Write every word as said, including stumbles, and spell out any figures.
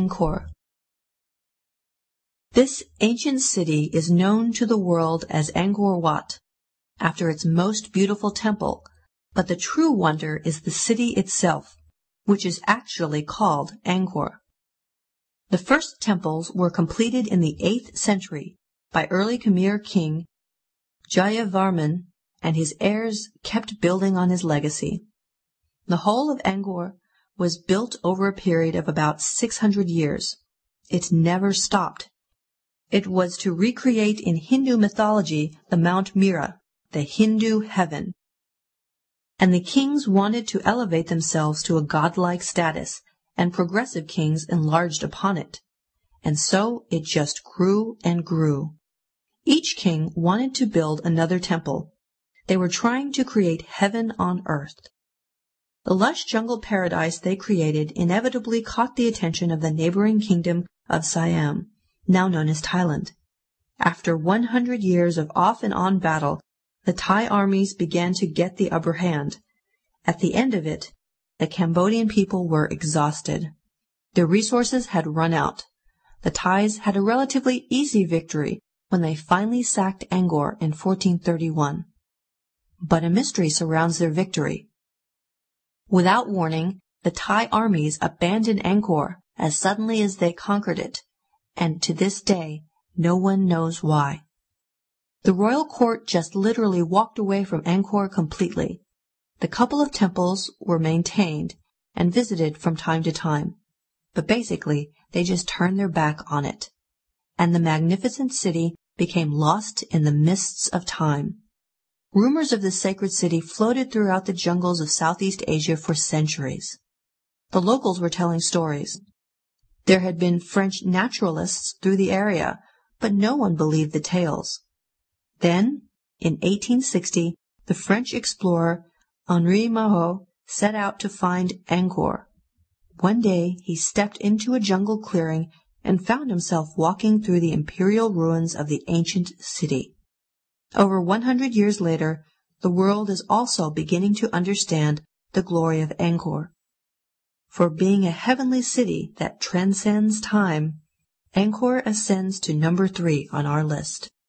Angkor. This ancient city is known to the world as Angkor Wat, after its most beautiful temple, but the true wonder is the city itself, which is actually called Angkor. The first temples were completed in the eighth century by early Khmer king Jayavarman, and his heirs kept building on his legacy. The whole of Angkor was built over a period of about six hundred years. It never stopped. It was to recreate in Hindu mythology the Mount Mira, the Hindu heaven. And the kings wanted to elevate themselves to a godlike status, and progressive kings enlarged upon it. And so it just grew and grew. Each king wanted to build another temple. They were trying to create heaven on earth. The lush jungle paradise they created inevitably caught the attention of the neighboring kingdom of Siam, now known as Thailand. After one hundred years of off and on battle, the Thai armies began to get the upper hand. At the end of it, the Cambodian people were exhausted. Their resources had run out. The Thais had a relatively easy victory when they finally sacked Angkor in fourteen thirty-one. But a mystery surrounds their victory. Without warning, the Thai armies abandoned Angkor as suddenly as they conquered it, and to this day, no one knows why. The royal court just literally walked away from Angkor completely. The couple of temples were maintained and visited from time to time, but basically they just turned their back on it, and the magnificent city became lost in the mists of time. Rumors of the sacred city floated throughout the jungles of Southeast Asia for centuries. The locals were telling stories. There had been French naturalists through the area, but no one believed the tales. Then, in eighteen sixty, the French explorer Henri Mahot set out to find Angkor. One day he stepped into a jungle clearing and found himself walking through the imperial ruins of the ancient city. Over one hundred years later, the world is also beginning to understand the glory of Angkor. For being a heavenly city that transcends time, Angkor ascends to number three on our list.